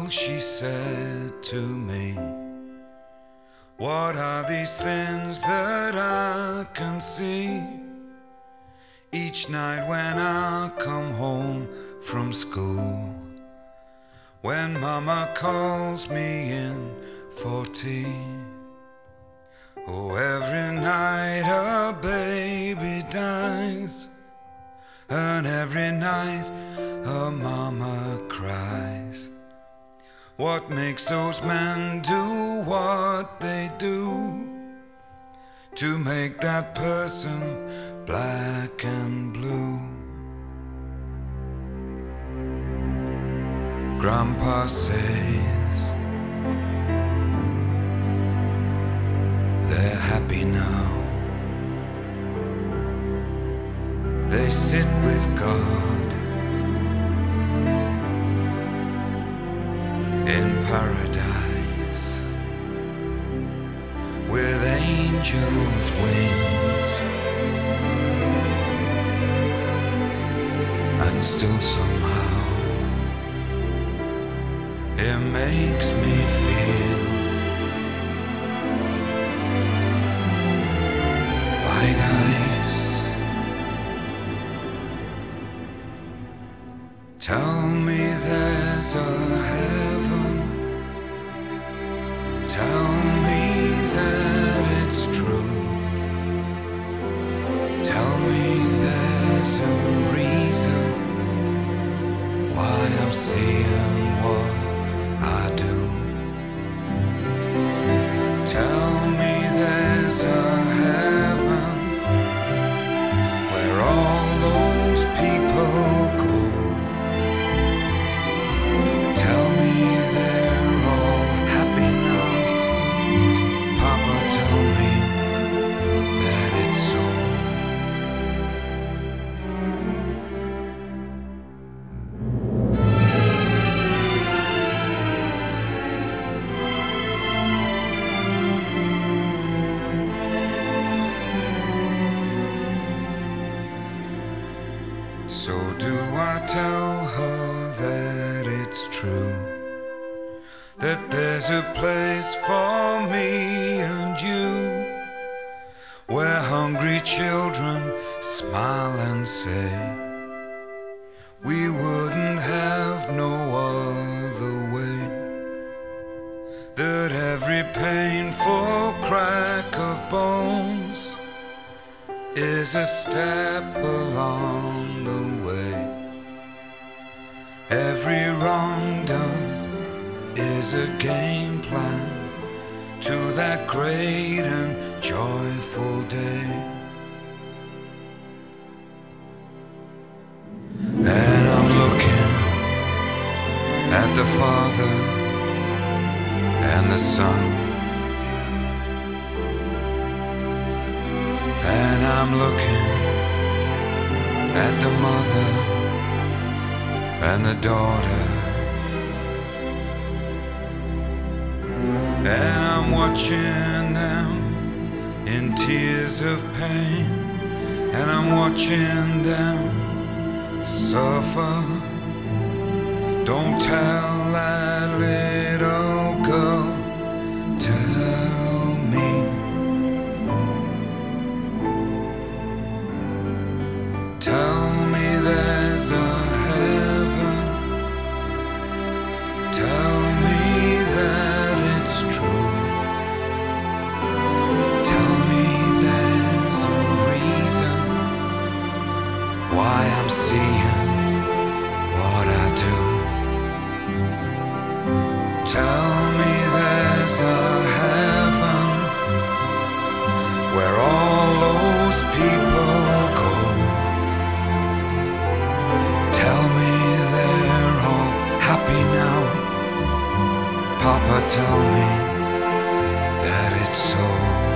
till she said to me, what are these things that I can see? Each night when I come home from school, when Mama calls me in for tea. Oh, every night a baby dies, and every night a mama cries. What makes those men do what they do to make that person black and blue? Grandpa says they're happy now. They sit with God in paradise with angels' wings, and still somehow it makes me feel like ice. Tell me there's a heaven. Tell me that it's true. Tell me there's a reason why I'm seeing what I do. Tell me there's a heaven where all those people go. Tell me they're all happy now. Papa, tell me that it's so. So do I tell her that it's true, that there's a place for me and you, where hungry children smile and say, we wouldn't have no other way, that every painful crack of bones is a step along the way. Every wrong done is a game plan to that great and joyful day. And I'm looking at the Father and the Son, and I'm looking at the mother and the daughter, and I'm watching them in tears of pain, and I'm watching them suffer. Don't tell that little girl, tell me. Tell me there's a heaven. Tell me that it's true. Tell me there's a reason why I'm seeing what I do. Tell me there's a heaven where all those people go. Tell me they're all happy now. Papa, tell me that it's so.